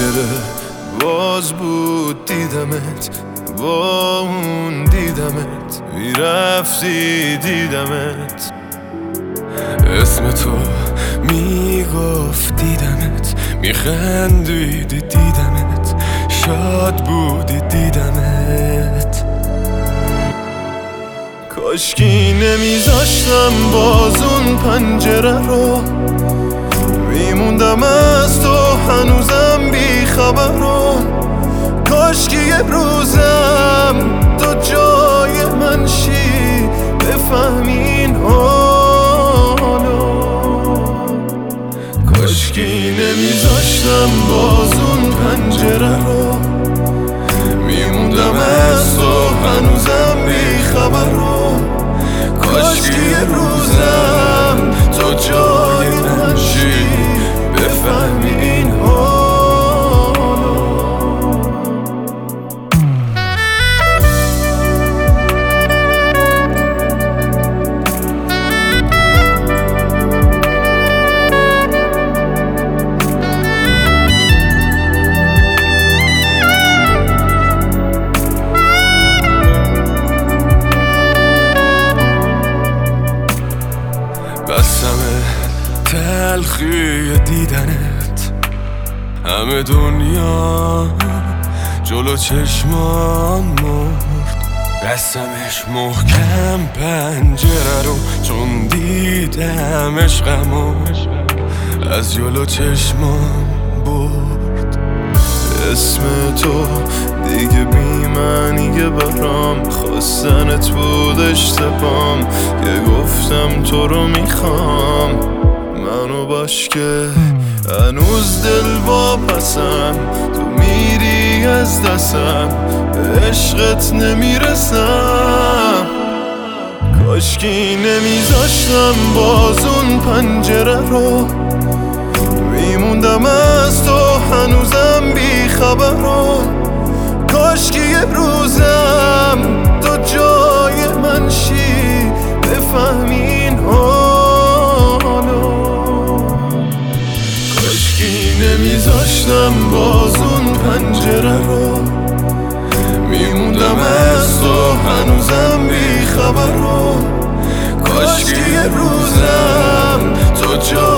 پنجره باز بود دیدمت، با اون دیدمت میرفتی دیدمت، اسم تو میگفت دیدمت، میخندیدی دیدمت، شاد بودی دیدمت. کاشکی نمیذاشتم باز اون پنجره رو، میموندم از تو هنوزم بی خبر رو. کاشکی یه روزم تو جای من شی، بفهمین حالو. کاشکی نمیذاشتم باز اون پنجره رو، میموندم از تو هنوزم بی خبر رو. کاشکی یه روزم تو جای من شی، بفهمی این حالو. بسمه تلخی دیدنت، همه دنیا جلو چشمام مرد. بستمش محکم پنجره رو، چون دیدم عشقمو از جلو چشمام برد. اسم تو دیگه بی معنیه برام، خواستنت بود اشتبام که گفتم تو رو میخوام. منو باش که هنوز دل واپسم، تو میری از دستم، به عشقت نمیرسم. کاشکی نمیذاشتم باز اون پنجره رو، میموندم از تو هنوزم بی خبر رو. کاشکی یه روزم تو جای من شی، بفهمین حالو. کاشکی نمیذاشتم باز اون پنجره رو، میموندم از تو هنوزم بی خبر رو. کاشکی یه روزم تو جای